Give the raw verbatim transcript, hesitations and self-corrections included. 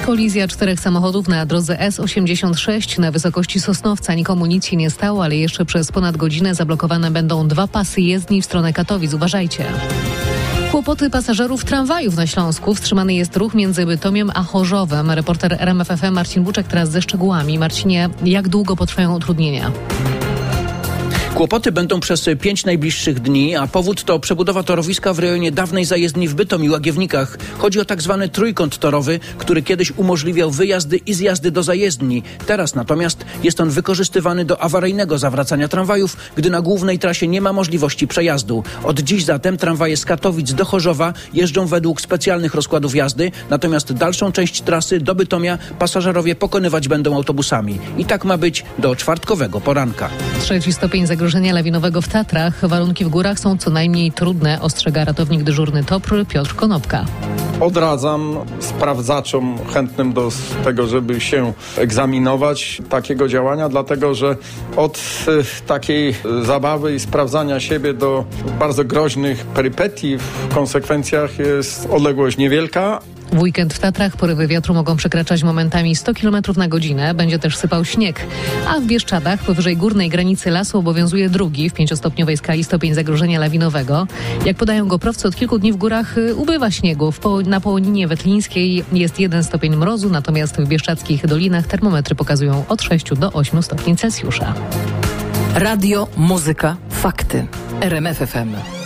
Kolizja czterech samochodów na drodze S osiemdziesiąt sześć na wysokości Sosnowca. Nikomu nic się nie stało, ale jeszcze przez ponad godzinę zablokowane będą dwa pasy jezdni w stronę Katowic. Uważajcie. Kłopoty pasażerów tramwajów na Śląsku. Wstrzymany jest ruch między Bytomiem a Chorzowem. Reporter R M F F M Marcin Buczek teraz ze szczegółami. Marcinie, jak długo potrwają utrudnienia? Kłopoty będą przez pięć najbliższych dni, a powód to przebudowa torowiska w rejonie dawnej zajezdni w Bytomiu i Łagiewnikach. Chodzi o tak zwany trójkąt torowy, który kiedyś umożliwiał wyjazdy i zjazdy do zajezdni. Teraz natomiast jest on wykorzystywany do awaryjnego zawracania tramwajów, gdy na głównej trasie nie ma możliwości przejazdu. Od dziś zatem tramwaje z Katowic do Chorzowa jeżdżą według specjalnych rozkładów jazdy, natomiast dalszą część trasy do Bytomia pasażerowie pokonywać będą autobusami. I tak ma być do czwartkowego poranka. Trzeci stopień zagrożenia lawinowego w Tatrach. Warunki w górach są co najmniej trudne, ostrzega ratownik dyżurny T O P R Piotr Konopka. Odradzam sprawdzaczom chętnym do tego, żeby się egzaminować takiego działania, dlatego że od y, takiej zabawy i sprawdzania siebie do bardzo groźnych perypetii w konsekwencjach jest odległość niewielka. W weekend w Tatrach porywy wiatru mogą przekraczać momentami sto kilometrów na godzinę. Będzie też sypał śnieg. A w Bieszczadach powyżej górnej granicy lasu obowiązuje drugi w pięciostopniowej skali stopień zagrożenia lawinowego. Jak podają GoProwcy, od kilku dni w górach ubywa śniegu. W po, na Połoninie Wetlińskiej jest jeden stopień mrozu, natomiast w bieszczadzkich dolinach termometry pokazują od sześciu do ośmiu stopni Celsjusza. Radio, muzyka, fakty. R M F F M.